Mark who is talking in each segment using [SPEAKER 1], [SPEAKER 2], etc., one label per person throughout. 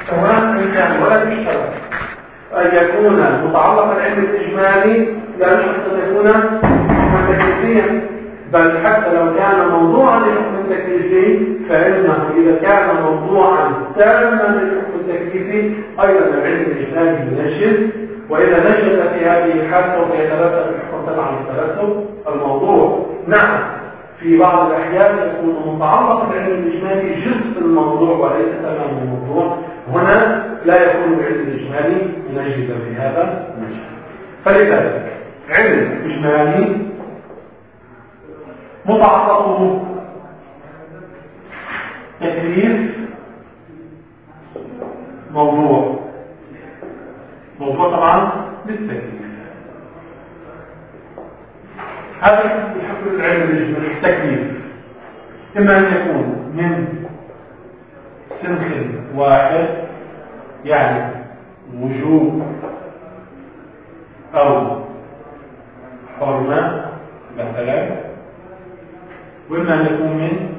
[SPEAKER 1] سواء إن كان ولا يشترط أن يكون متعلق العلم الإجمالي لا يشترط أن يكون حكما تكليفيا، بل حتى لو كان موضوعا للحكم التكليفي فإنه إذا كان موضوعا تاما للحكم التكليفي أيضا العلم الإجمالي ينشد، وإذا نشد في هذه الحال سوف يترتب الحكم طبعا يترتب الموضوع. نعم في بعض الأحيان يكون متعلق بالعلم الإجمالي جزء الموضوع وليس تمام الموضوع، هنا لا يكون العلم الإجمالي ينشد في هذا المجال. فلذلك علم إجمالي متعلقه تكليف موضوع طبعا بالتكليف. هذا بحكم العلم الإجمالي التكليف إما أن يكون من سنخ واحد يعني وجوب أو حرمة مثلا، وإما أن يكون من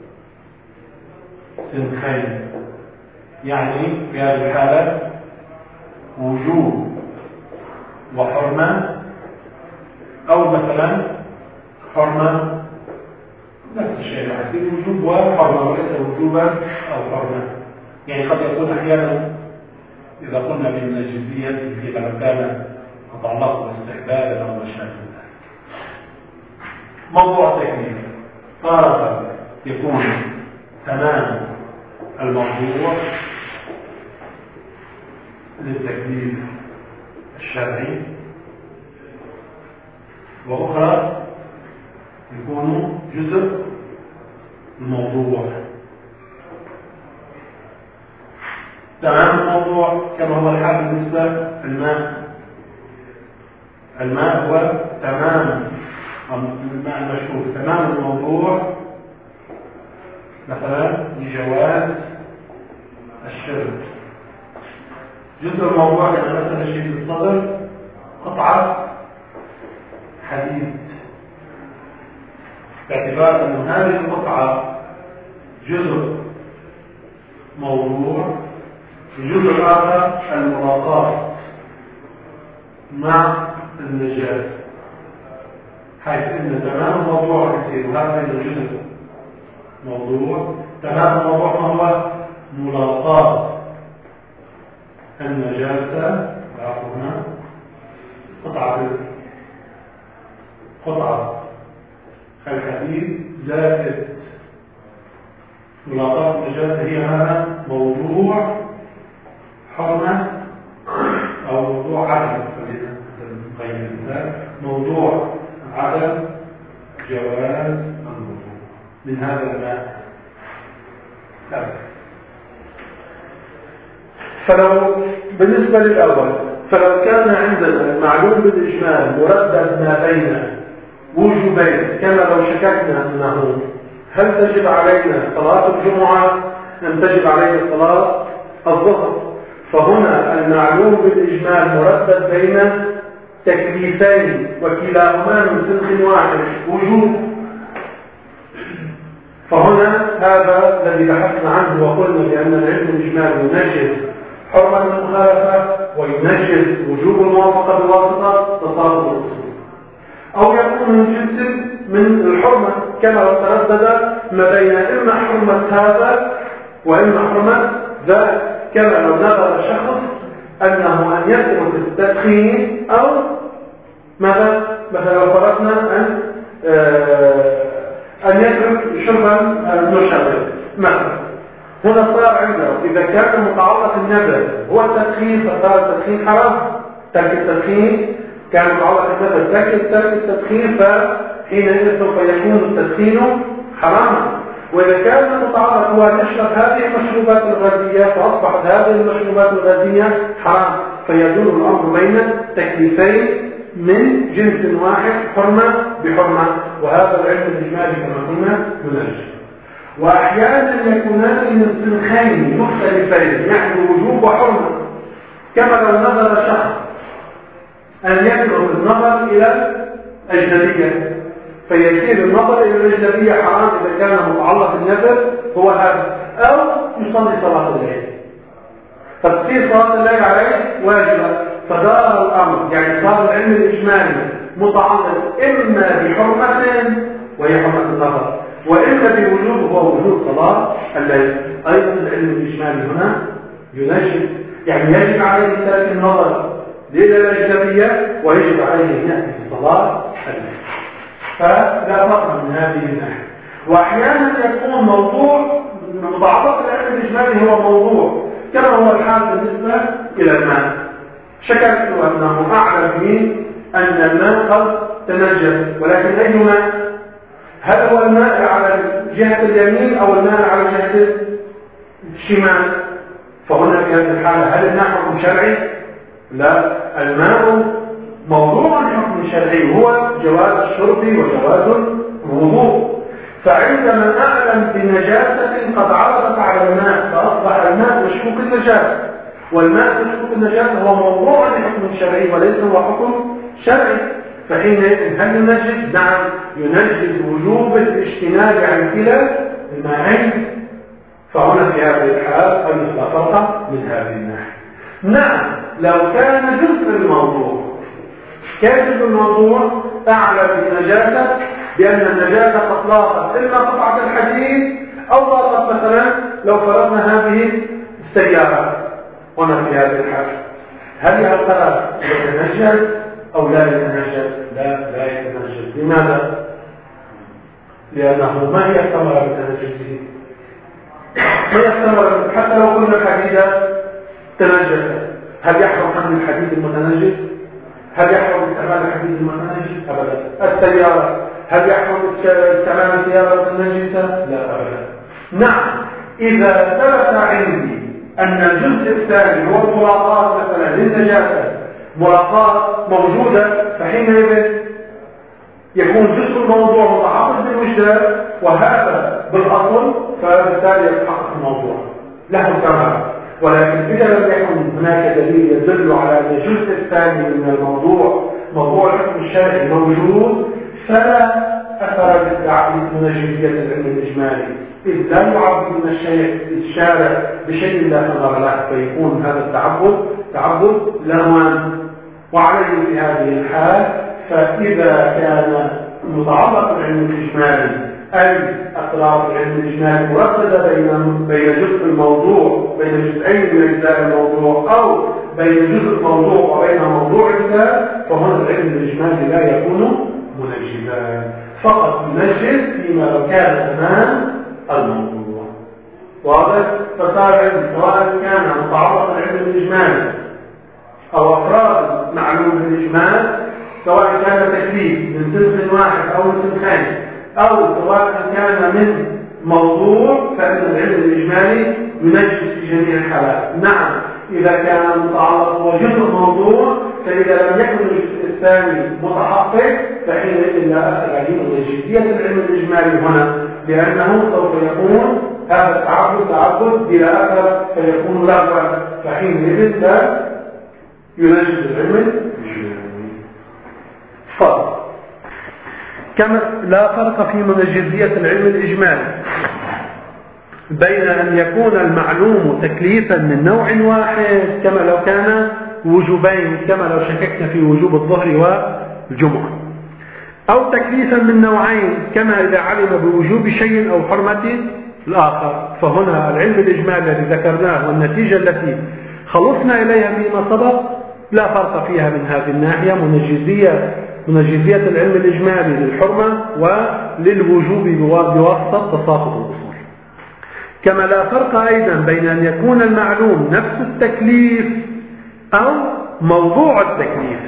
[SPEAKER 1] سنخين يعني في هذه الحالة وجوب وحرمة، أو مثلا حرمة نفس الشيء يعني وجوب وحرمة وليس وجوبا أو حرمة. يعني قد يكون أحيانا إذا قلنا بأن الجزئية فيما كان متعلق باستحباب أو مشاكل موضوع تكليف طارة يكون تمام الموضوع للتكليف الشرعي، وأخرى يكون جزء الموضوع. تمام الموضوع كما هو الحال بالنسبة الماء هو تمام الماء المشروب تمام الموضوع مثلا لجواز الشرب. جزء الموضوع كان مثلا شيء الصدر قطعة حديد، باعتبار أن هذه القطعة جزء موضوع. الجزء الآخر الملاقاة مع النجاسة، حيث أن تمام الموضوع كثير وهذا الجزء موضوع. تمام الموضوع هو ملاقاة النجاسة هنا قطعة الحديد زائد ملاقاة النجاسة هي هذا موضوع حرمة أو موضوع عدم موضوع عدم جواز الوضوء من هذا الماء. فلو بالنسبة للأول فلو كان عندنا المعلوم بالإجمال مردد ما بين وجوبين، كما لو شككنا أنه هل تجب علينا صلاة الجمعة أم تجب علينا صلاة الظهر، فهنا المعلوم بالإجمال مردد بين تكليفين وكلاهما من سنخ واحد وجوب. فهنا هذا الذي بحثنا عنه وقلنا بأن العلم الإجمالي ينجز حرمة المخالفة وينجز وجوب الموافقة بواسطة تصادم الأصول، أو يكون من جنس من الحرمة كما لو تردد ما بين إما حرمة هذا وإما حرمة ذاك، كما لو نظر شخص أنه أن يترك التدخين أو ماذا مثلا لو فرضنا أن يترك شربا المشرب مثلا. هنا صار عنده إذا كان متعلق النذر هو التدخين فصار التدخين حرام، ترك التدخين كان متعلق النذر ترك التدخين، فحينئذ سوف يكون التدخين حراما. وإذا كان متعلق هو نشرب هذه المشروبات الغازية فأصبحت هذه المشروبات الغازية حرام، فيدور الأمر بين تكليفين من جنس واحد حرمة بحرمة، وهذا العلم الإجمالي كما قلنا ينجز. وأحيانا يكونان من سنخين مختلفين يعني وجوب وحرمة، كما لو نظر شخص أن يترك النظر إلى أجنبية فيصير النظر إلى الأجنبية حرام إذا كان متعلق النذر هو هذا، أو يصلي صلاة الليل. تصفير صلاة الليل عليه واجبة، فدار الأمر يعني صار العلم الإجمالي متعلق إما بحرمة وهي حرمة النظر، وإما بوجوب وهو وجوب صلاة الليل. أيضا العلم الإجمالي هنا ينجب، يعني يجب عليه ترك النظر للأجنبية ويجب عليه أن يأتي بصلاة الليل. فلا فرق من هذه الناحية. وأحيانا يكون موضوع متعلق بالعلم الإجمالي هو موضوع كما هو الحال بالنسبة إلى الماء. شكرت أنه أعلم به أن الماء قد تنجس، ولكن أي ماء؟ هل هو الماء على جهة اليمين أو الماء على جهة الشمال؟ فهنا في هذه الحالة هل الماء حكم شرعي؟ لا، الماء موضوع حكم شرعي هو جواز الشرب وجواز الوضوء. فعندما أعلم بنجاسة قد عرضت على الماء فأصبح الماء مشكوك النجاسة، والماء مشكوك النجاسة هو موضوع لحكم شرعي وليس هو حكم شرعي، فحينئذ هل ينجز؟ نعم ينجز وجوب الاجتناب عن كلا الماءين. فهنا في هذه الحالة أن لا فرق من هذه الناحية. نعم لو كان جزء الموضوع أعلم بالنجاسة بأن النجاسة قد لاقت إما قطعة الحديد أو لاقت مثلا لو فرضنا هذه السيارة. هنا في هذه الحالة هل يا ترى يتنجس أو لا يتنجس؟ لا يتنجس. لماذا؟ لأنه ما هي الثمرة بتنجسه؟ ما هي الثمرة؟ حتى لو قلنا الحديدة تنجست، هل يحرم حمل الحديد المتنجس؟ هل يحرم استعمال الحديد المتنجس؟ أبدا. السيارة هل يحرم استعمال السيارة المتنجسة؟ لا أبدا. نعم إذا ثبت عندي أن الجزء الثاني هو الملاقاة مثلا للنجاسة ملاقاة موجودة، فحينئذ يكون جزء الموضوع متعلق بالوجدان وهذا بالأصل، فبالتالي يتحقق الموضوع له كمال. ولكن إذا لم يكن هناك دليل يدل على أن الجزء الثاني من الموضوع موضوع الحكم الشرعي موجود، فلا أثر لمنجزية العلم الإجمالي، إذ لا يعبد من الشارع بشيء لا ثمر له، فيكون هذا تعبد لغوا. وعليه في هذه الحال فإذا كان متعلق العلم الإجمالي أي أطراف العلم الإجمالي مرتبة بين جزء الموضوع بين جزئين من أجزاء الموضوع أو بين جزء الموضوع وبين موضوع الكتاب، فهنا العلم الإجمالي لا يكون منجزا، فقط ينجز فيما لو كان أمام الموضوع. واضح؟ فصار سواء كان متعلق العلم الإجمالي أو أفراد معلوم بالإجمال، سواء كان تكليف من صنف واحد أو من صنفين، أو سواء كان من موضوع، فإن العلم الإجمالي ينجز في جميع الحالات. نعم إذا كان متعلق هو جزء موضوع، فإذا لم يكن الجزء الثاني متحقق فحينئذ لا أثر عليه منجزية العلم الإجمالي هنا، لأنه سوف يكون هذا التعبد بلا أثر فيكون لغوا، فحينئذ لا ينجز العلم الإجمالي. كما لا فرق في منجزية العلم الإجمالي بين أن يكون المعلوم تكليفا من نوع واحد كما لو كان وجوبين، كما لو شككنا في وجوب الظهر والجمعة، أو تكليفا من نوعين كما إذا علم بوجوب شيء أو حرمة الآخر. فهنا العلم الإجمالي الذي ذكرناه والنتيجة التي خلصنا إليها فيما سبق لا فرق فيها من هذه الناحية، منجزية العلم الإجمالي للحرمة وللوجوب بواسطة تساقط الأصول. كما لا فرق أيضا بين أن يكون المعلوم نفس التكليف أو موضوع التكليف،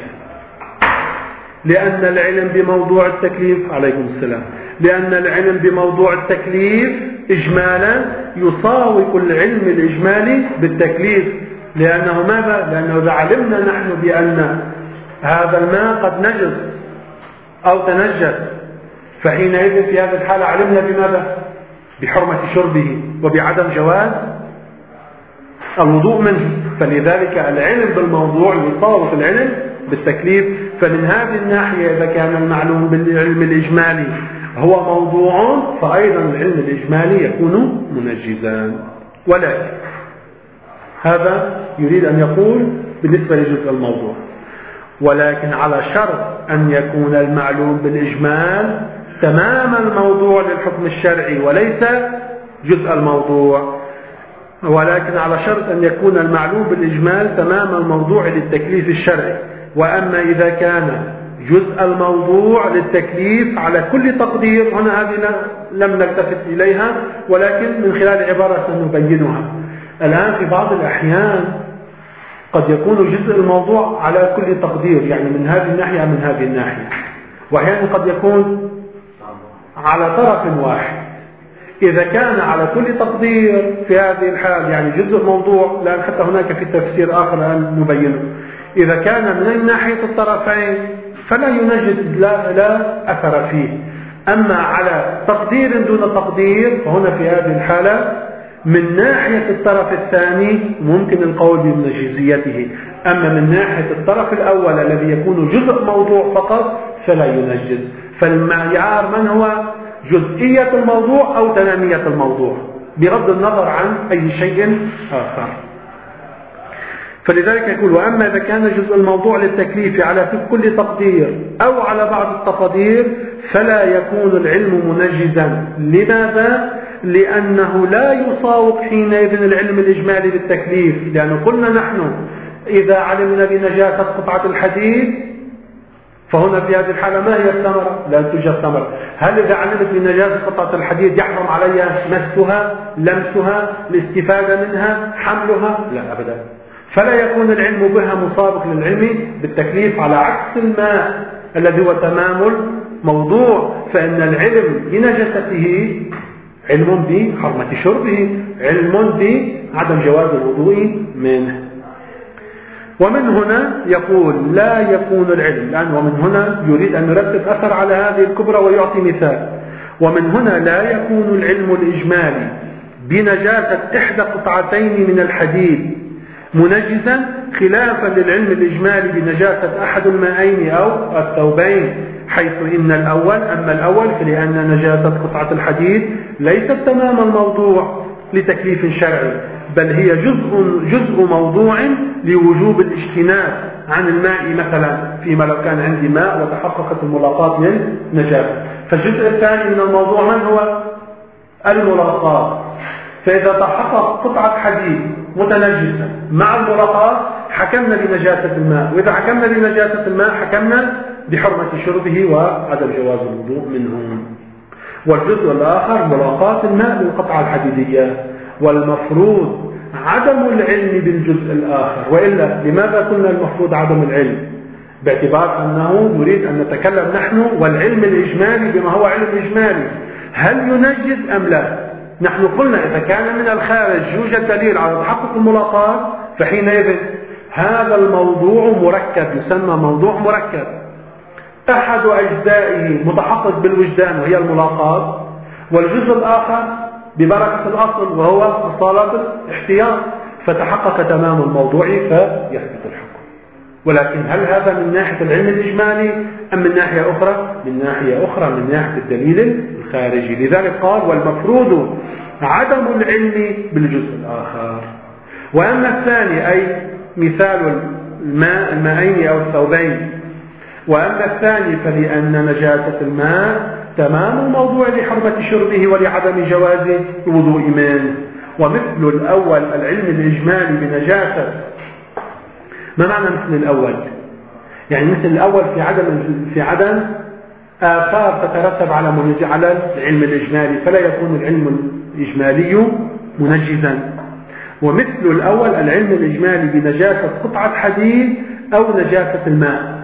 [SPEAKER 1] لأن العلم بموضوع التكليف عليكم السلام، لأن العلم بموضوع التكليف إجمالا يساوي كل علم الإجمالي بالتكليف، لأنه ماذا؟ لأنه إذا علمنا نحن بأن هذا الماء قد نجس أو تنجس، فحينئذ في هذه الحالة علمنا بماذا؟ بحرمة شربه وبعدم جواز الوضوء منه. فلذلك العلم بالموضوع يطابق العلم بالتكليف. فمن هذه الناحية إذا كان المعلوم بالعلم الإجمالي هو موضوع، فأيضا العلم الإجمالي يكون منجزا. ولكن هذا يريد أن يقول بالنسبة لجزء الموضوع، ولكن على شرط أن يكون المعلوم بالإجمال تمام الموضوع للحكم الشرعي وليس جزء الموضوع، ولكن على شرط أن يكون المعلوم بالإجمال تمام الموضوع للتكليف الشرعي. وأما إذا كان جزء الموضوع للتكليف على كل تقدير، هنا هذه لم نلتفت إليها، ولكن من خلال عبارة سنبينها الآن. في بعض الأحيان قد يكون جزء الموضوع على كل تقدير، يعني من هذه الناحية من هذه الناحية، وأحيانا قد يكون على طرف واحد. إذا كان على كل تقدير في هذه الحال يعني جزء موضوع، لأن حتى هناك في تفسير آخر الآن نبينه، إذا كان من ناحية الطرفين فلا ينجد لا أثر فيه. أما على تقدير دون تقدير فهنا في هذه الحالة من ناحية الطرف الثاني ممكن القول بمنجزيته، أما من ناحية الطرف الأول الذي يكون جزء موضوع فقط فلا ينجز. فالمعيار من هو؟ جزئية الموضوع أو تمامية الموضوع بغض النظر عن أي شيء آخر. فلذلك يقول: وأما إذا كان جزء الموضوع للتكليف على كل تقدير أو على بعض التقدير فلا يكون العلم منجزا. لماذا؟ لأنه لا يساوق حينئذ العلم الإجمالي بالتكليف، لأنه قلنا نحن إذا علمنا بنجاسة قطعة الحديد فهنا في هذه الحالة ما هي الثمرة؟ لا توجد ثمرة. هل إذا علمت بنجاسة قطعة الحديد يحرم علي مسها، لمسها، الاستفادة منها، حملها؟ لا أبدا. فلا يكون العلم بها مسابق للعلم بالتكليف، على عكس الماء الذي هو تمام الموضوع، فإن العلم بنجاسته علم بحرمة شربه، علم بعدم جواز الوضوء منه. ومن هنا يقول لا يكون العلم، لأن ومن هنا يريد أن يرتب أثر على هذه الكبرى ويعطي مثال. ومن هنا لا يكون العلم الإجمالي بنجاسة إحدى قطعتين من الحديد منجزا، خلافا للعلم الإجمالي بنجاسة أحد المائين أو الثوبين، حيث إن أما الأول فلأن نجاسة قطعة الحديد ليست تمام الموضوع لتكليف شرعي، بل هي جزء موضوع لوجوب الاجتناب عن الماء، مثلا فيما لو كان عندي ماء وتحققت الملاقات للنجاسة. فالجزء الثاني من الموضوع من هو؟ الملاقات. فإذا تحقق قطعة حديد متنجسة مع الملاقات حكمنا بنجاسة الماء، وإذا حكمنا بنجاسة الماء حكمنا بحرمة شربه وعدم جواز الوضوء منه. والجزء الآخر ملاقات الماء للقطعة الحديدية، والمفروض عدم العلم بالجزء الآخر. وإلا لماذا قلنا المفروض عدم العلم؟ باعتبار أنه نريد أن نتكلم نحن والعلم الإجمالي بما هو علم إجمالي، هل ينجز أم لا؟ نحن قلنا إذا كان من الخارج يوجد دليل على تحقق الملاقات فحينئذ هذا الموضوع مركب، يسمى موضوع مركب، أحد أجزائه متحقق بالوجدان وهي الملاقات، والجزء الآخر ببركة الأصل وهو أصالة الاحتياط، فتحقق تمام الموضوع فيثبت الحكم. ولكن هل هذا من ناحية العلم الإجمالي أم من ناحية أخرى؟ من ناحية أخرى، من ناحية الدليل الخارجي. لذلك قال: والمفروض عدم العلم بالجزء الآخر. وأما الثاني أي مثال المائين أو الثوبين، وأما الثاني فلأن نجاسة الماء تمام الموضوع لحرمة شربه ولعدم جواز الوضوء منه. ومثل الأول العلم الإجمالي بنجاسة. ما معنى مثل الأول؟ يعني مثل الأول في عدم آثار تترتب على العلم الإجمالي، فلا يكون العلم الإجمالي منجزا. ومثل الأول العلم الإجمالي بنجاسة قطعة حديد أو نجاسة الماء.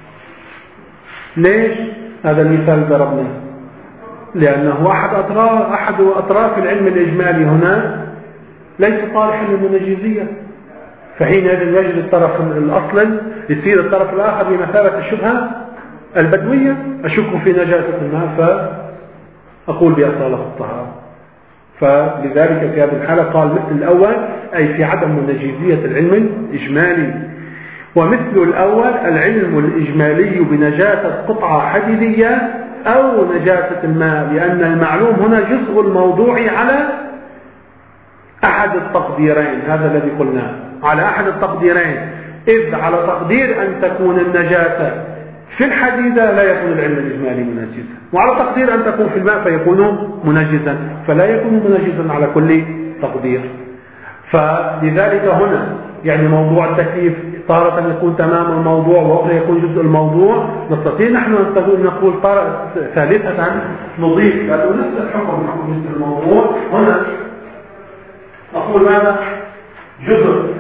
[SPEAKER 1] ليش هذا المثال ضربنا؟ لأنه أحد أطراف العلم الإجمالي هنا ليس صالحا للمنجزية، فحينئذ يجد الطرف الأصل يصير الطرف الآخر بمثابة الشبهة البدوية، أشك في نجاسة الماء فأقول بأصالة الطهارة. فلذلك في هذه الحالة قال مثل الأول أي في عدم منجزية العلم الإجمالي. ومثل الأول العلم الإجمالي بنجاسة قطعة حديدية أو نجاسة الماء، لأن المعلوم هنا جزء الموضوع أحد التقديرين، هذا الذي قلناه، على أحد التقديرين. إذ على تقدير أن تكون النجاسة في الحديدة لا يكون العلم الإجمالي منجزا، وعلى تقدير أن تكون في الماء فيكون منجزا، فلا يكون منجزا على كل تقدير. فلذلك هنا يعني موضوع التكليف تارة يكون تمام الموضوع وأخرى يكون جزء الموضوع. نستطيع نحن أن نقول ثالثة نضيف لأنه نفس الحكم جزء الموضوع. هنا نقول ماذا؟ جزء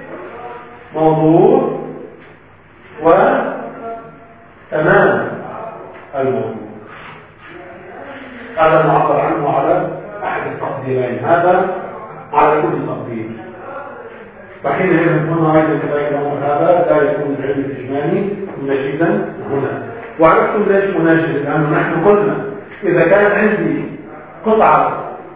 [SPEAKER 1] موضوع وتمام الموضوع. هذا معبر عنه على أحد التقديرين، هذا على كل تقدير. فحينئذ هنا أيضا كذلك هذا لا يكون العلم الإجمالي منجزا هنا. وعرفتم ليش منجز؟ لأنه نحن قلنا إذا كان عندي قطعة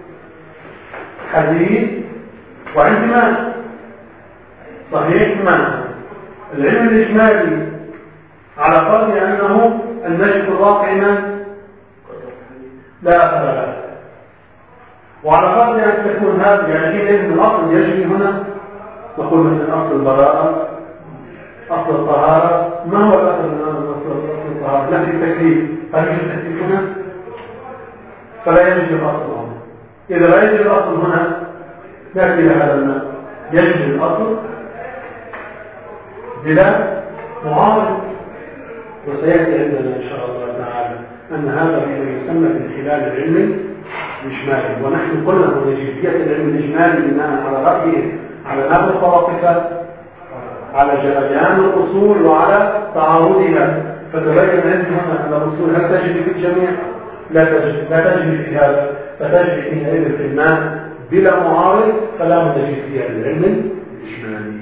[SPEAKER 1] حديد وعندي ماء، صحيح ماء، العلم الإجمالي على فرض أنه النجم الواقع لا أثر له، وعلى فرض أن تكون هذا يعني حينئذ الأصل يجري هنا. نقول مثل أصل البراءة، أصل الطهارة. ما هو الأصل من أصل الطهارة؟ لا في التكليف، هل يجب التكليف هنا؟ فلا يجب الأصل هنا. إذا لا يجب الأصل هنا نأتي إلى هذا الماء، يجب الأصل بلا معارض. وسيأتي عندنا إن شاء الله تعالى أن هذا يسمى من خلال العلم الإجمالي. ونحن قلنا بوجودية العلم الإجمالي بناء على رأيه على نبذ الطوائف، على جريان الأصول وعلى تعارضها. فتبين عندنا أن الأصول هل تجري في الجميع؟ لا تجري في هذا، فتجري فيها إذن في الماء بلا معارض، فلا متجري فيها العلم الإجمالي.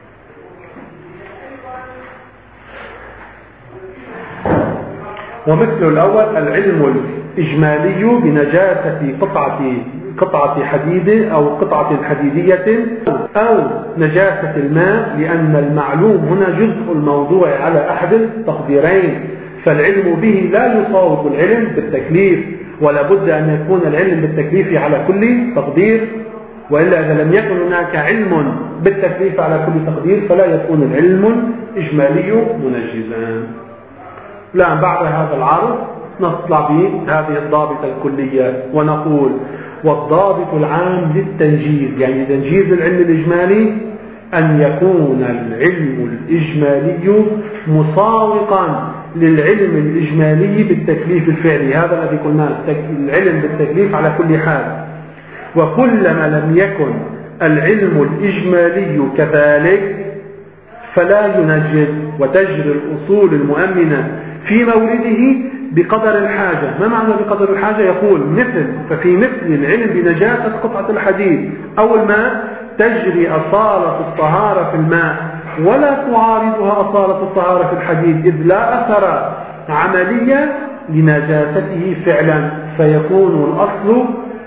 [SPEAKER 1] ومثل الأول العلم الإجمالي بنجاسة قطعة حديد أو قطعة حديدية أو نجاسة الماء، لأن المعلوم هنا جزء الموضوع على أحد التقديرين، فالعلم به لا يصاوب العلم بالتكليف، ولا بد أن يكون العلم بالتكليف على كل تقدير، وإلا إذا لم يكن هناك علم بالتكليف على كل تقدير فلا يكون العلم الإجمالي منجزا. لا، بعد هذا العرض نطلع بهذه الضابطة الكلية ونقول: والضابط العام للتنجيز، يعني تنجيز العلم الإجمالي أن يكون العلم الإجمالي مساوقا للعلم الإجمالي بالتكليف الفعلي. هذا الذي قلناه، العلم بالتكليف على كل حال. وكلما لم يكن العلم الإجمالي كذلك فلا ينجز، وتجري الأصول المؤمنة في مورده بقدر الحاجة. ما معنى بقدر الحاجة؟ يقول ففي مثل العلم بنجاسة قطعة الحديد أو الماء تجري أصالة الطهارة في الماء ولا تعارضها أصالة الطهارة في الحديد، إذ لا أثر عملية لنجاسته فعلا، فيكون الأصل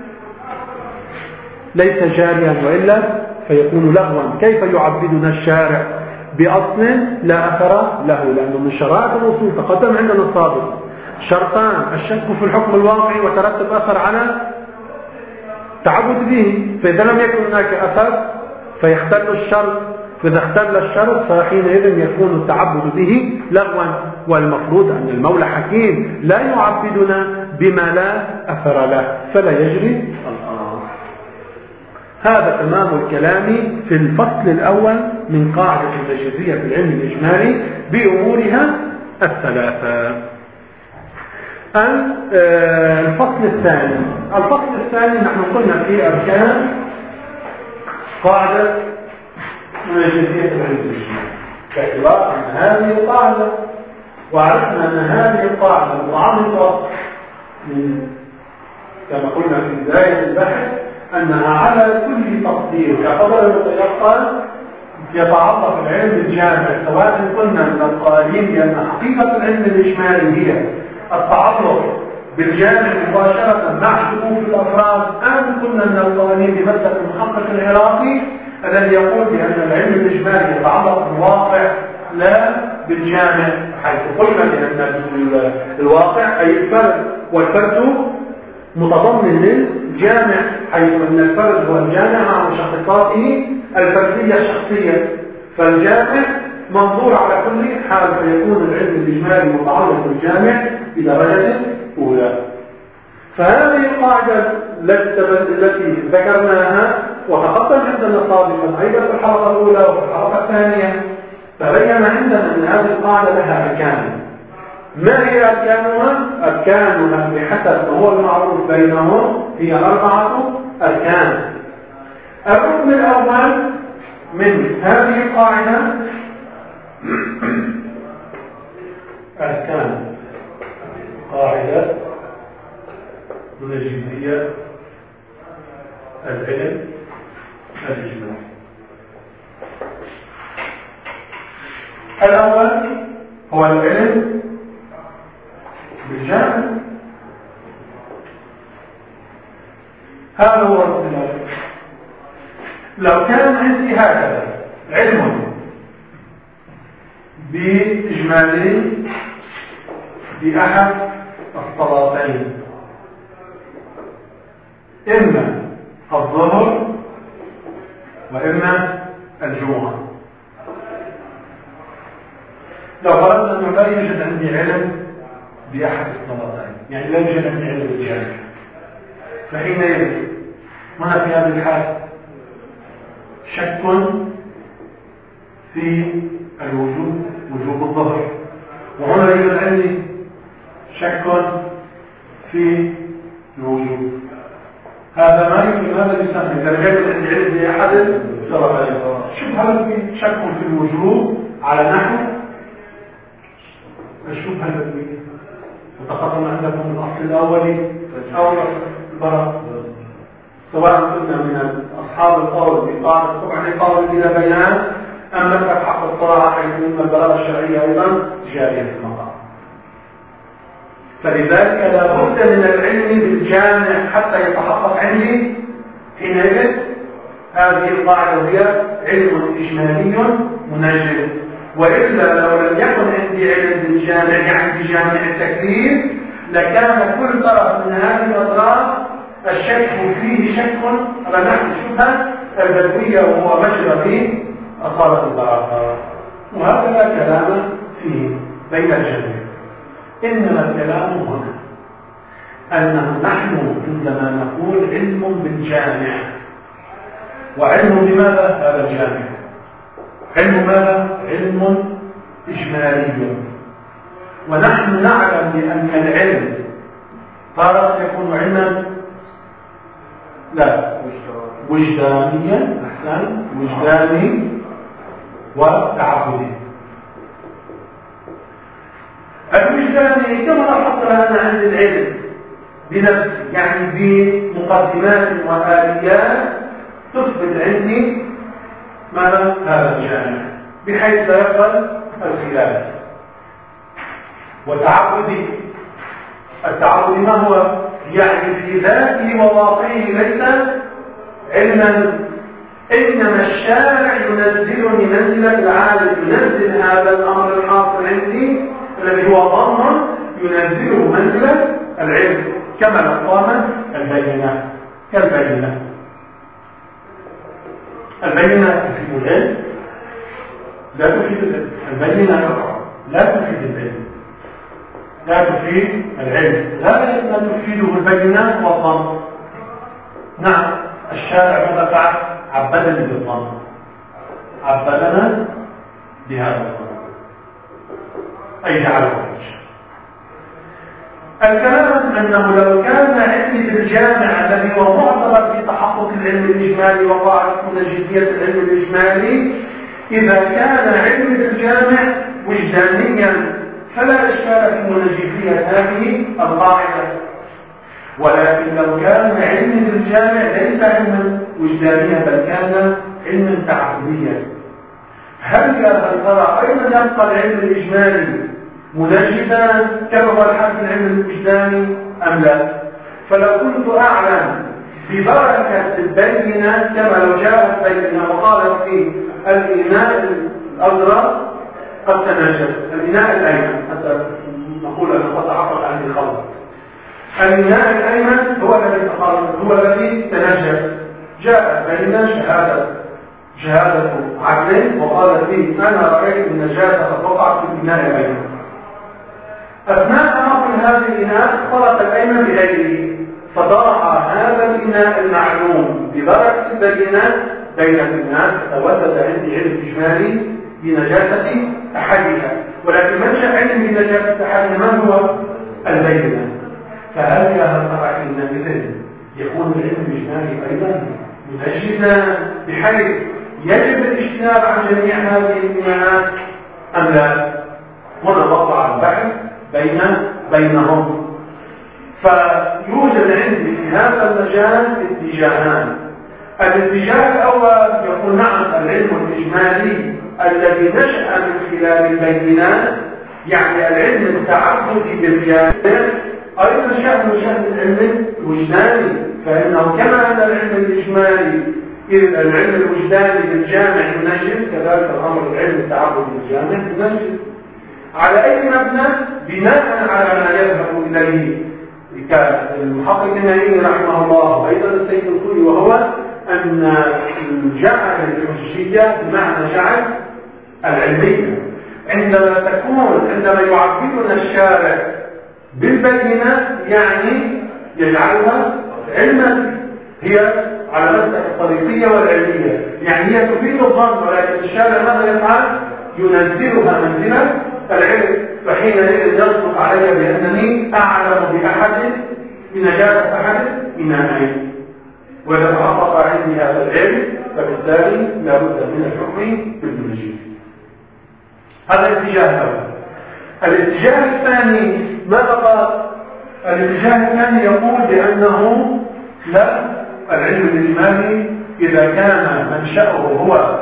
[SPEAKER 1] ليس جاريا وإلا فيكون لغوا. كيف يعبدنا الشارع بأصل لا أثر له؟ لأنه من شرائط الأصول تقدم عندنا السابق شرطان: الشك في الحكم الواقعي وترتب أثر على تعبد به، فإذا لم يكن هناك أثر فيختل الشرط، فإذا اختل الشرط فحينئذ يكون التعبد به لغوا. والمفروض أن المولى حكيم لا يعبدنا بما لا أثر له، فلا يجري الأمر. هذا تمام الكلام في الفصل الأول من قاعدة المجازية في العلم الإجمالي بأمورها الثلاثة. الفصل الثاني نحن قلنا في أركان قاعدة المجازية في العلم الإجمالي، باعتبار أن هذه القاعدة، وعرفنا أن هذه القاعدة متعلقة كما قلنا في بداية البحث أنها على كل تقدير كقدر المتيقن يتعلق العلم الجامع، سواء قلنا من القائلين بأن حقيقة العلم الإجمالي هي التعلق بالجامع مباشرة مع شكوك الأفراد، أم كنا من القائلين بمسلك المحقق العراقي الذي يقول بأن العلم الإجمالي يتعلق بالواقع لا بالجامع، حيث قلنا بأن الواقع أي الفرد، والفرد متضمن للجامع، حيث أن الفرد هو الجامع مع مشخصاته الفردية الشخصية، فالجامع منظور على كل حال، فيكون العلم الإجمالي متعلق بالجامع بدرجة أولى. فهذه القاعدة التي ذكرناها وتقدم عندنا سابقا أيضا في الحلقة الأولى وفي الحلقة الثانية، فبين عندنا أن هذه القاعدة لها أركان. ما هي أركانها؟ أركانها بحسب ما هو المعروف بينهم هي 4 أركان. الركن الأول من هذه القاعدة أركان قاعدة منجمية العلم الإجمالي. الأول هو العلم بالجامع. هذا هو الركن الأول. لو كان عندي هكذا علم بإجمالي بأحد الصلاتين، إما الظهر وإما الجمعة، لو فرضنا أنه لا يوجد عندي علم بأحد الصلاتين، يعني لا يوجد عندي علم بالجامع، فحينئذ هنا في هذه الحالة شك في الوجوب، وجوب الظهر، وهنا يوجد عندي شك في الوجوب. هذا ما يمكن، هذا يسمى درجات عندي علم بأحد الصلاتين. شبهة في شك في الوجوب على نحو الشبهة التي وتقدم عندكم الأصل الأولي أو البراء، سواء كنا من أصحاب القول بقاعدة سبع القول بلا بيان أم نفذ حق الصراحة، حيث أن البراءة الشرعية أيضا جارية في المقام. فلذلك لا بد من العلم بالجامع حتى يتحقق عندي حينئذ هذه القاعدة هي علم إجمالي منجم. وإلا لو لم يكن عندي علم بالجامع يعني بجامع التكليف لكان كل طرف من هذه الأطراف الشك فيه شك على نحو الشبهة البدوية وهو مجرى في أصالة البراءة، وهذا لا كلام فيه بين الجميع. إنما الكلام هنا أنه نحن عندما نقول علم بالجامع، وعلم بماذا؟ هذا الجامع علم ماذا؟ علم إجمالي، ونحن نعلم بأن العلم تارة يكون علما لا وجدانيا، أحسن، وجداني وتعبدي. الوجداني كما لاحظت أنا عند العلم بنفسي، يعني بمقدمات وآليات تثبت عندي ماذا؟ هذا الجامع بحيث لا يقبل الخلاف. وتعبدي، التعبد ما هو؟ يعني في ذاته وواقعه ليس علما، إنما الشارع ينزلني منزلة العالم، ينزل هذا الأمر الحاصل عندي الذي هو ظن ينزله منزلة العلم، كما لو قامت البينة كالبينة. البينة تفيد العلم لا تفيد العلم، البينة لا تفيد العلم، لا تفيد العلم، هذا ما تفيده البينة والظن. نعم الشارع ماذا فعل؟ عبدني بالظن، عبدنا بهذا الظن، أي جعله وجه. الكلام أنه لو كان علمي بالجامع الذي هو معتبر في تحقق العلم الإجمالي وقاعدة منجزية العلم الإجمالي، إذا كان علمي بالجامع وجدانيا فلا إشكال في منجزية هذه القاعدة. ولكن لو كان علمي بالجامع ليس علما وجدانيا بل كان علما تعبديا، هل يا ترى أيضا يبقى العلم الإجمالي منجدا كما هو الحال في العلم الوجداني أم لا؟ فلو كنت أعلم ببركة البينة كما لو جاءت بينة وقالت في الإناء الأزرق قد تنجد، الإناء الأيمن حتى نقول أنه قد تعرض عن الخلط، الإناء الأيمن هو الذي تقارب، هو الذي تنجس. جاء بين شهادة عدل وقال فيه أنا رأيت النجاسة قد وقعت في الإناء الأيمن. أثناء نقل هذا الإناء اختلط الأيمن بغيره، فضاع هذا الإناء المعلوم ببركة البينات بين الناس، فتوسد عندي علم إجمالي بنجاسة أحدها، ولكن منشأ علم بنجاسة أحدها من هو؟ البينة. فهل يا هل حينئذ يكون العلم الإجمالي أيضا منجسا بحيث يجب الاجتناب عن جميع هذه الإناءات أم لا؟ هنا وقع البحث بينهم. فيوجد عندي في هذا المجال اتجاهان. الاتجاه الأول يقول نعم العلم الإجمالي الذي نشأ من خلال البينات، يعني العلم التعبدي بالبيانات، أيضا شأن العلم الوجداني، فإنه كما أن العلم الإجمالي إذ العلم الوجداني بالجامع ينجس، كذلك الأمر العلم التعبدي بالجامع ينجس. على أي مبنى؟ بناء على ما يذهب إليه كالمحقق النائي رحمه الله وأيضا السيد الخوي، وهو أن جعل الحجية بمعنى جعل العلمية عندما يعبدنا الشارع بالبينات، يعني يجعلها علما، هي على مسلك الطريقية والعلمية، يعني هي تفيد الظن، ولكن الشارع ماذا يفعل؟ ينزلها منزلة العلم. فحينئذ يصدق علي بأنني أعلم بأحد بنجاسة أحد إناءين، وإذا تحقق عندي هذا العلم فبالتالي لابد من الحكم بالمنجي. هذا الاتجاه الأول. الاتجاه الثاني ماذا قال؟ الاتجاه الثاني يقول بأنه لا، العلم الإجمالي إذا كان منشأه هو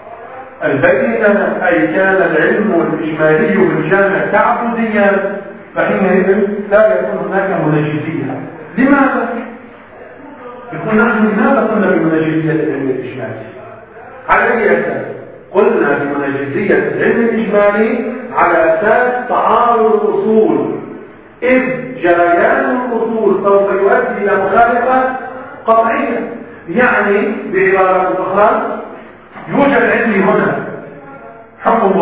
[SPEAKER 1] البينة، أي كان العلم الإجمالي بالجامع تعبديا، فحينئذ لا يكون هناك منجزية. لماذا؟ يكون نحن لماذا قلنا بمنجزية العلم الإجمالي؟ على أي أساس؟ قلنا بمنجزية العلم الإجمالي على أساس تعارض الأصول، إذ جريان الأصول سوف يؤدي إلى مخالفة قطعية. يعني بعبارة أخرى يوجد عندي هنا حكم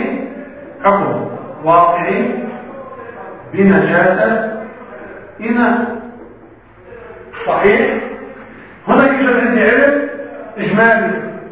[SPEAKER 1] واقعي بنجاسة إناء، صحيح؟ هنا يوجد عندي علم إجمالي،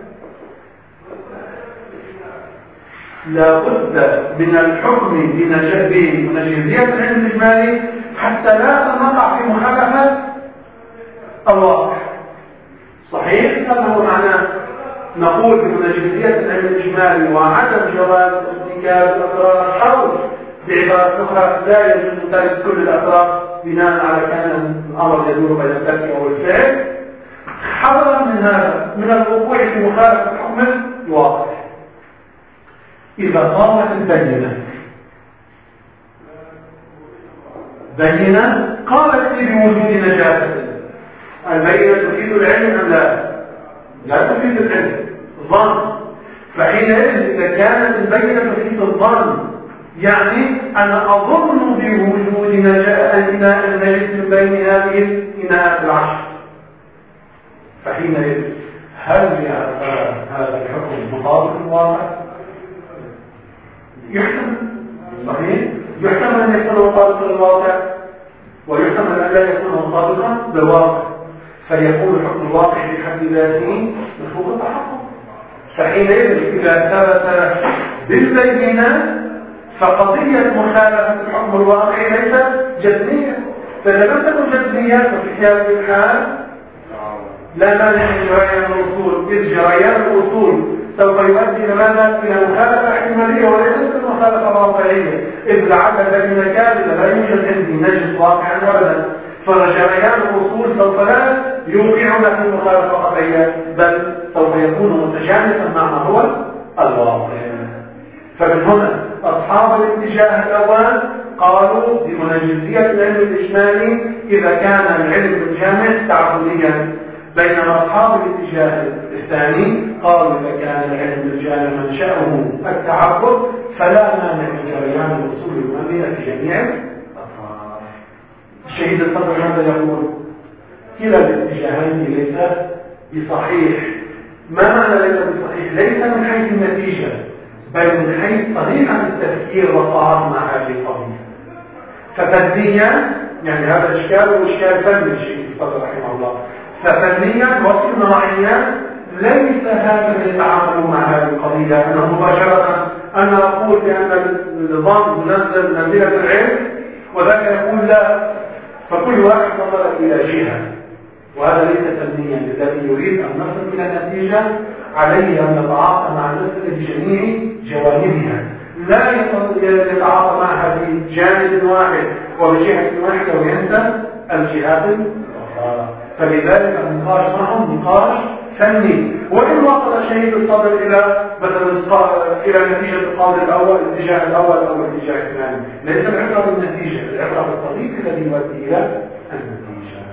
[SPEAKER 1] لابد من الحكم بمنجزية العلم الإجمالي حتى لا نقع في مخالفة الواقع، صحيح؟ هذا هو معناه. نقول بمنجزية العلم الإجمالي وعدم جواز ارتكاب الأطراف، أو بعبارة أخرى لا يجوز ترك كل الأطراف بناء على كان الأمر يدور بين الترك أو الفعل، حذرا من هذا من الوقوع في مخالفة حكم الواقع. إذا قامت البينة قالت لي بوجود نجاسة، البينة تفيد العلم أم لا تفيد العلم، ظن. فحينئذ إذا كانت البينة تفيد الظن، يعني أنا أظن بوجود إناء النجس من بين هذه الإناءات العشر، فحينئذ هل هذا الحكم مطابق للواقع؟ يحتمل، صحيح؟ يحتمل أن يكون مطابقا للواقع، ويحتمل أن لا يكون مطابقا للواقع، فيكون حكم الواقع بحد ذاته مفهوم التحقق. فحينئذ إذا ثبت بالبينات فقضية مخالفة الحكم الواقعي ليست جزمية، فإذا لم تكن جزمية ففي هذه الحال لا مانع من جريان الأصول، إذ جريان الأصول سوف يؤدي لماذا؟ إلى مخالفة احتمالية وليست مخالفة واقعية، إذ لعل الذين كاملة لا يوجد عندي نجس واقعا أبدا، فجريان الأصول سوف لا يوقعنا في مخالفة قطعية، بل سوف يكون متجانسا مع ما هو الواقع. فمن هنا أصحاب الاتجاه الأول قالوا بمنجزية العلم الإجمالي إذا كان العلم الجامع تعبديا، بينما أصحاب الاتجاه الثاني قالوا إذا كان العلم الجامع منشأه التعبد فلا مانع من جريان الأصول الإمامية في جميع الأطراف. شهيد الصدر ماذا يقول؟ كلا الاتجاهين ليس بصحيح. ما معنى ليس بصحيح؟ ليس من حيث النتيجة بل من حيث طريقة التفكير والتعاطي مع هذه القضية. ففنيا يعني هذا إشكال وإشكال فني شهيد الصدر رحمه الله. ففنيا وصناعيا ليس هذا اللي يتعامل مع هذه القضية أنه مباشرة أنا أقول بأن النظام ينزل منزلة العلم وذاك يقول لا، فكل واحد نظر إلى جهة، وهذا ليس فنيا. الذي يريد أن نصل إلى نتيجة عليه أن يتعاطى مع المسألة بجميع جوانبها، لا يتعاطى معها بجانب واحد وبجهة واحدة وينسى الجهات الأخرى. فلذلك النقاش معهم نقاش فني. وإن وصل شهيد الصدر إلى مثلا إلى نتيجة القاضي الأول الاتجاه الأول أو الاتجاه الثاني، ليس العبرة بالنتيجة، العبرة بالطريق الذي يؤدي إلى النتيجة.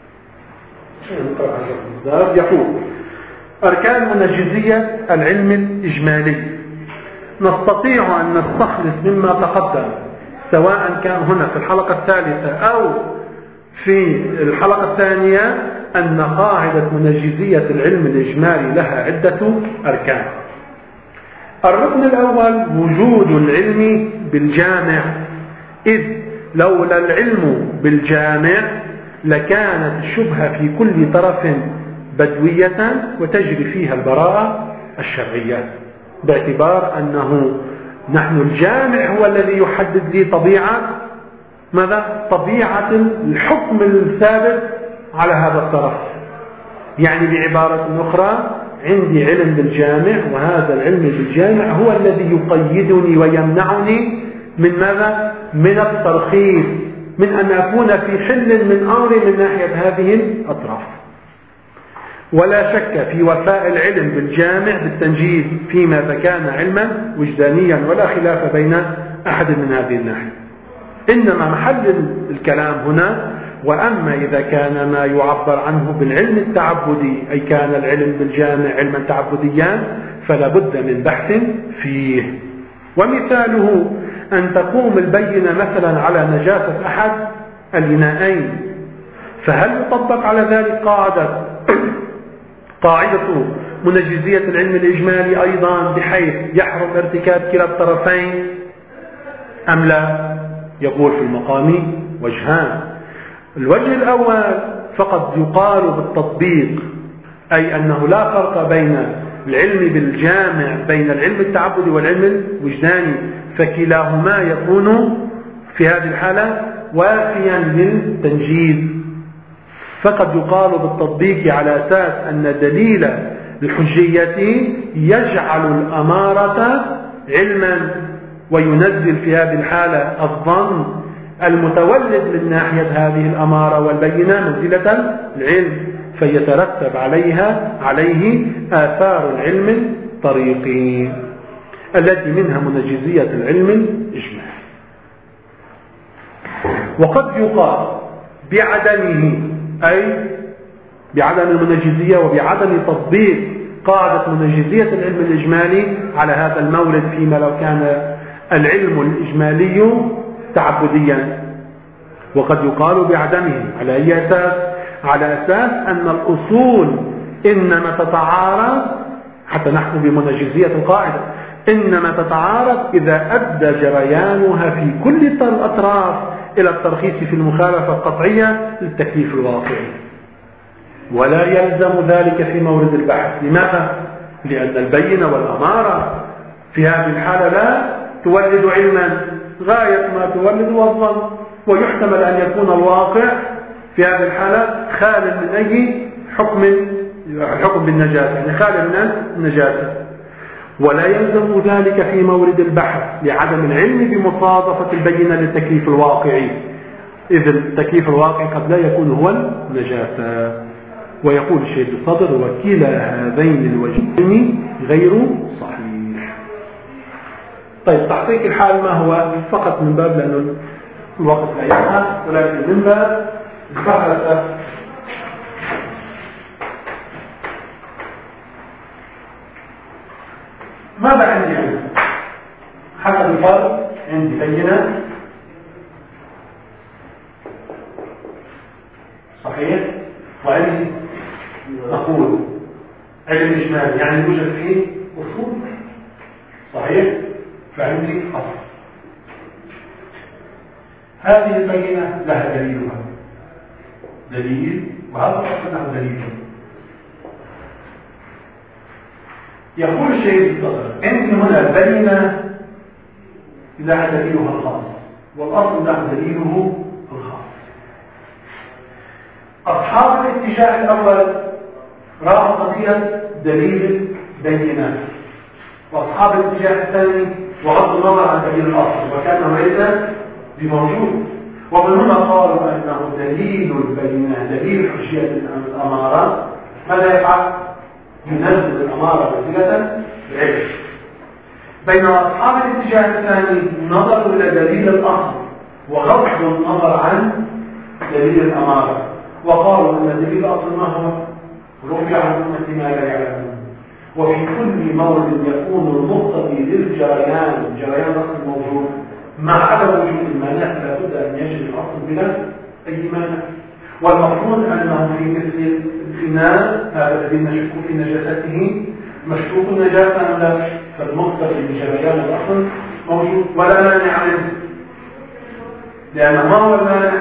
[SPEAKER 1] يقول أركان منجزية العلم الإجمالي. نستطيع أن نستخلص مما تقدم سواء كان هنا في الحلقة الثالثة أو في الحلقة الثانية أن قاعدة منجزية العلم الإجمالي لها عدة أركان. الركن الأول وجود العلم بالجامع، إذ لولا العلم بالجامع لكانت الشبهة في كل طرف بدوية وتجري فيها البراءة الشرعية، باعتبار أنه نحن الجامع هو الذي يحدد لي طبيعة ماذا؟ طبيعة الحكم الثابت على هذا الطرف. يعني بعبارة أخرى عندي علم بالجامع، وهذا العلم بالجامع هو الذي يقيدني ويمنعني من ماذا؟ من الترخيص، من أن أكون في حل من أمري من ناحية هذه الأطراف. ولا شك في وفاء العلم بالجامع بالتنجيز فيما إذا كان علما وجدانيا، ولا خلاف بين أحد من هذه الناحية. إنما محل الكلام هنا وأما إذا كان ما يعبر عنه بالعلم التعبدي أي كان العلم بالجامع علما تعبديا فلا بد من بحث فيه. ومثاله أن تقوم البينة مثلا على نجاسة أحد الإناءين، فهل يطبق على ذلك قاعدة منجزية العلم الإجمالي أيضا بحيث يحرم ارتكاب كلا الطرفين أم لا؟ يقول في المقام وجهان. الوجه الأول فقد يقال بالتطبيق، أي أنه لا فرق بين العلم بالجامع بين العلم التعبدي والعلم الوجداني، فكلاهما يكون في هذه الحالة وافيا للتنجيز. فقد يقال بالتطبيق على أساس أن دليل الحجية يجعل الأمارة علما وينزل في هذه الحالة الظن المتولد من ناحية هذه الأمارة والبينة منزلة العلم، فيترتب عليه آثار العلم الطريقي التي منها منجزية العلم الإجمالي. وقد يقال بعدمه أي بعدم المنجزية وبعدم تطبيق قاعدة منجزية العلم الإجمالي على هذا المورد فيما لو كان العلم الإجمالي تعبديا. وقد يقال بعدمه على أي أساس؟ على أساس أن الأصول إنما تتعارض، حتى نحكم بمنجزية القاعدة، إنما تتعارض إذا أدى جريانها في كل الأطراف إلى الترخيص في المخالفة القطعية للتكليف الواقعي، ولا يلزم ذلك في مورد البحث. لماذا؟ لأن البينة والأمارة في هذه الحالة لا تولد علما، غاية ما تولد الظن، ويحتمل أن يكون الواقع في هذه الحالة خال من أي حكم بالنجاسة، يعني خال من النجاسة، ولا يلزم ذلك في مورد البحث لعدم العلم بمصادفة البينة للتكليف الواقعي، إذ التكليف الواقعي قد لا يكون هو النجاسة. ويقول الشيخ الصدر وكلا هذين الوجهين غير صحيح. طيب تحقيق الحال ما هو؟ فقط من باب لأنه الوقت لا يسمح، ولكن من باب البحث. ماذا عندي هنا؟ حسب الفرق عندي بينة علم إجمالي يعني يوجد فيه أصول، صحيح؟ فعندي أصل. هذه البينة لها دليلها، دليل، وهذا الأصل له دليل. يقول الشيخ الصدر عندي هنا بينة لها دليلها الخاص، والأصل له دليله الخاص. أصحاب الاتجاه الأول رأوا قضية دليل البينات، وأصحاب الاتجاه الثاني وغض النظر عن دليل الأصل وكانه ليس بموجود، ومن هنا قالوا أنه دليل البينات دليل حجية الأمارة ماذا يفعل؟ ينزل الأمارة منزلة العلم. بينما أصحاب الاتجاه الثاني نظروا إلى دليل الأصل وغض النظر عن دليل الأمارة، وقالوا أن دليل الأصل ما هو؟ رفع عن أمة ما لا يعلمون. وفي كل مورد يكون المقتضي للجريان، الجريان أصل موجود، مع عدم وجود المانع لابد أن يجري الأصل بلا أي مانع. والمفروض أنه في مثل الفناء هذا الذي نشك في نجاسته مشكوك النجاسة أم لا؟ فالمقتضي لجريان الأصل موجود ولا مانع منه، لأن ما هو المانع؟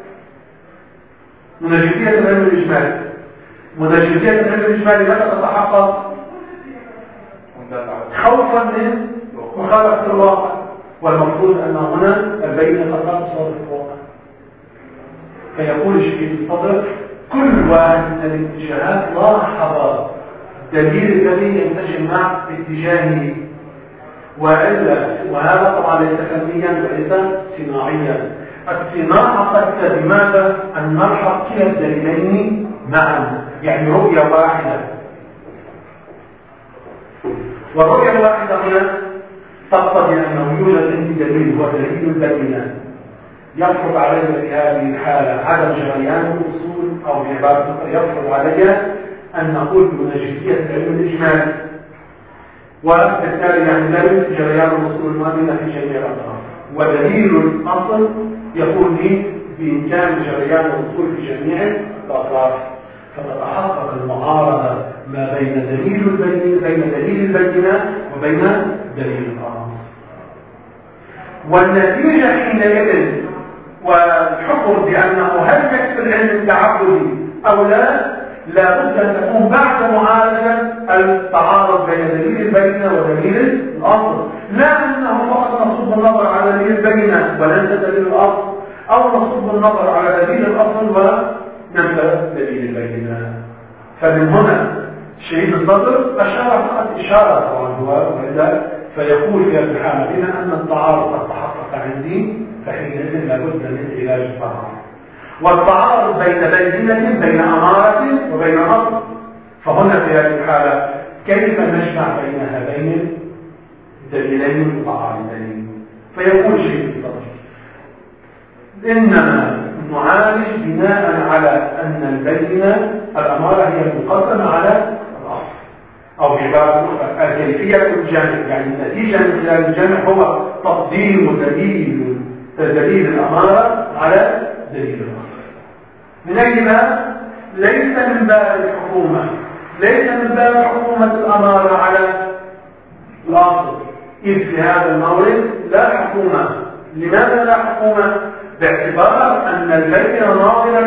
[SPEAKER 1] منجزية العلم الإجمالي. منجزية العلم الإجمالي متى تتحقق؟ خوفا من مخالفة الواقع، والمفروض أن هنا البينة قد تصادف الواقع. فيقول الشيخ الصدر كل واحد من الاتجاهات لاحظ دليل الذي ينتجم مع اتجاهه، وهذا طبعا ليس فنيا وليس صناعيا. الصناعة قد بماذا؟ أن نلحظ كلا الدليلين معا، يعني رؤية واحدة. والرؤية الواحدة هنا تقتضي أنه يوجد عندي دليل هو دليل البينات يفرض علي في هذه الحالة عدم جريان الأصول، أو بعبارة يفرض علي أن نقول بمنجزية العلم الإجمالي، وبالتالي يعني لا يوجد جريان الأصول المؤمنة في جميع الأطراف. ودليل الأصل يقول لي بإمكان جريان الأصول في جميع الأطراف، فتتحقق المعارضة ما بين دليل البينات وبين دليل الأصل. والنتيجة حينئذ والحكم بأنه هل يكفي العلم التعبدي أو لا بد أن تكون بعد معالجة التعارض بين دليل البينة ودليل الأصل، لا أنه فقط نصب النظر على دليل البينة وليس دليل الأصل، أو نصب النظر على دليل الأصل وننسى دليل البينة. فمن هنا الشهيد الصدر أشار فقط إشارة طبعا فيقول في هذه الحالة بما أن التعارض قد تحقق عندي فحينئذ لابد من علاج التعارض. والتعارض بين أمارة وبين أصل، فهنا في هذه الحالة كيف نجمع بين هذين الدليلين المتعارضين؟ فيقول شيء الصدر إنما نعالج بناء على أن البينة الأمارة هي المقدمة على الأصل، أو بعبارة أخرى الكيفية الجامع، يعني النتيجة من خلال الجامع هو تقديم دليل الأمارة على دليل الأصل. من أجل ليس من باب الحكومة، ليس من باب حكومة الأمارة على الأصل، إذ في هذا المورد لا حكومة. لماذا لا حكومة؟ باعتبار أن البينة ناظرة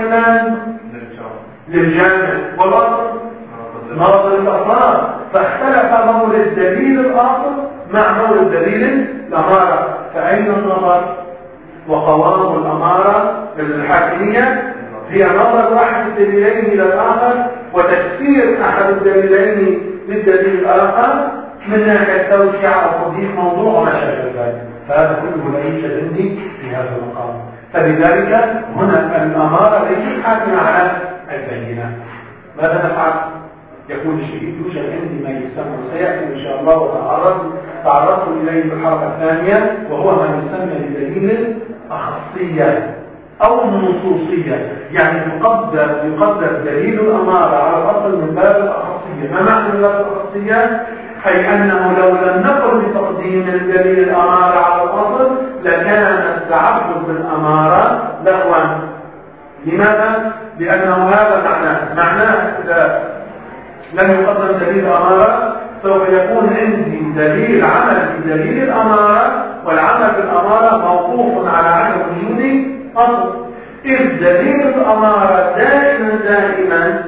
[SPEAKER 1] للجامع والأصل ناظر الأصل، فاختلف مورد دليل الأصل مع مورد دليل الأمارة. فأين النظر؟ وقوام الأمارة الحاكمية هي نظر واحد الدليلين إلى الآخر وتفسير أحد الدليلين للدليل الآخر من ناحية توسيع أو تضييف موضوع وما شابه ذلك. فهذا كله لا يوجد عندي في هذا المقام. فلذلك هنا الأمارة ليست حاكمة على البينة. ماذا نفعل؟ يكون الشيء يوجد عندي ما يسمى سيأتي إن شاء الله وتعرضت إليه بالحلقة الثانية، وهو ما يسمى بدليل أخصية أو النصوصية، يعني يقدر دليل الأمارة على الأصل من باب الأخصية. ما معنى من باب الأخصية؟ أي أنه لو لم نقل بتقديم الدليل الأمارة على الأصل لكان التعبد بالأمارة لغوا. لماذا؟ لأنه هذا معناه إذا لم يقدم دليل الأمارة سوف يكون عندي دليل عمل بدليل الأمارة، والعمل بالأمارة موقوف على عدم وجود أصل. إذ دليل الأمارة دائما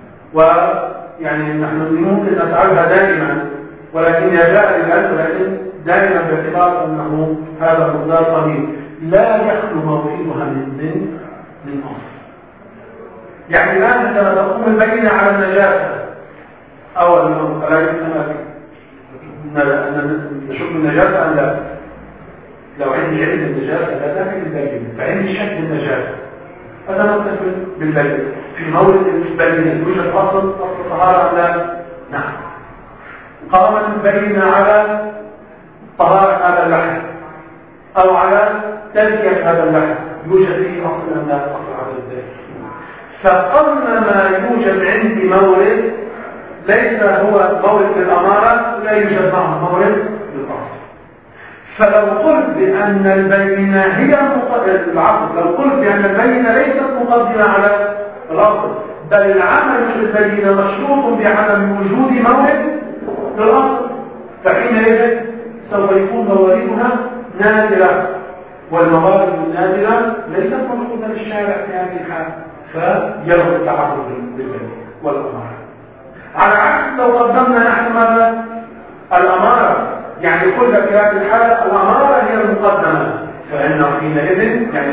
[SPEAKER 1] ويعني نحن ممكن نفعلها دائما، ولكن جاء للعلم، ولكن دائما باعتبار أنه هذا مقدار قليل لا يخلو موردها من أصل. يعني الآن عندما تقوم البينة على النجاسة أو فلا يمكن أن نشوف النجاسة أم لا. لو عندي علم النجاسة لا داخل البينة، فعندي شك النجاسة، هذا نتصل بالبينة. في مورد البينة يوجد أصل طهارة أم لا؟ نعم. قامت البينة على طهارة هذا اللحم أو على تزكية هذا اللحم، يوجد فيه أصل أم لا؟ أصل على الذات. فقل ما يوجد عندي مورد ليس هو مورد للأمارة، لا يوجد معه مورد للأصل. فلو قلت بأن البينة هي العقل، لو قلت بأن البينة ليست مقدمة على الأصل، بل العمل في البينة مشروط بعدم وجود مورد للأصل، فحينئذ سوف يكون مواردها نادرة، والموارد النادرة ليست موجودة للشارع في هذه الحالة، فيرغب التعرض بالبينة والأمارة. على عكس لو قدمنا نحن ماذا؟ الأمارة، يعني كل في هذه الحالة الأمارة هي المقدمة، فإنه حينئذ يعني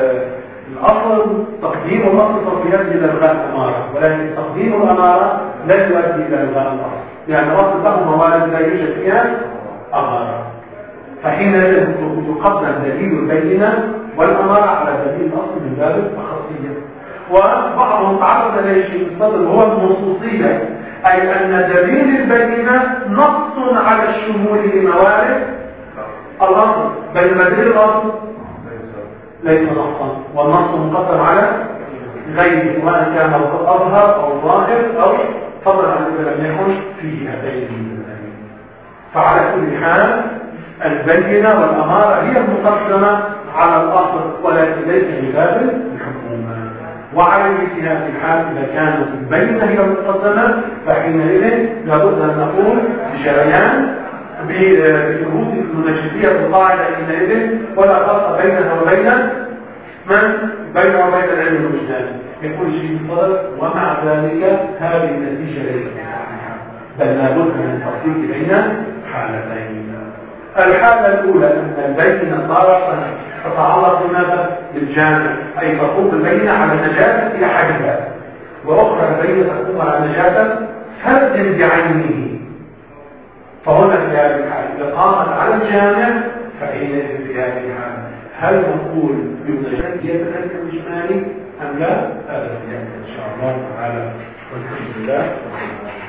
[SPEAKER 1] الأصل تقديم الأصل سوف يؤدي إلى إلغاء الأمارة، ولكن تقديم الأمارة لا يؤدي إلى إلغاء الأصل، يعني الأصل له موارد لا يوجد فيها أمارة، فحينئذ يقدم دليل البينة والأمارة على دليل الأصل من باب التخصصية. وبعضهم تعرض إلى شيء الصدر هو النصوصية، أي أن دليل البينة نص على الشمول لموارد الأصل، بينما دليل الأصل ليس نصا، والنص مقدم على غيره، وأن كان أظهر أو ظاهر أو فضل عن لم يكن فيه هذين الدليلين. فعلى كل حال البينة والأمارة هي المقدمة على الأصل، ولكن ليس بباب الحكومة. وعلى مثل هذه الحال إذا كانت البينة هي المقدمة، فحينئذ لابد أن نقول بجريان بشروط المنجزية القاعدة حينئذ ولا فرق بينها وبين من بينه وبين العلم الوجداني. يقول شيء الصدر ومع ذلك هذه النتيجة ليست صحيحة، بل لابد من التفريق بين حالتين. الحالة الأولى أن البينة طارة تتعلق بماذا؟ بالجامع، أي تقوم البينة على نجاسة أحدها، وأخرى البينة تقوم على نجاسة فرد بعينه. فهنا في هذه الحالة إذا قامت على الجامع فحينئذ في هذه الحالة هل نقول بنجاسة الحكم الإجمالي أم لا؟ هذا سيأتي إن شاء الله تعالى، والحمد لله.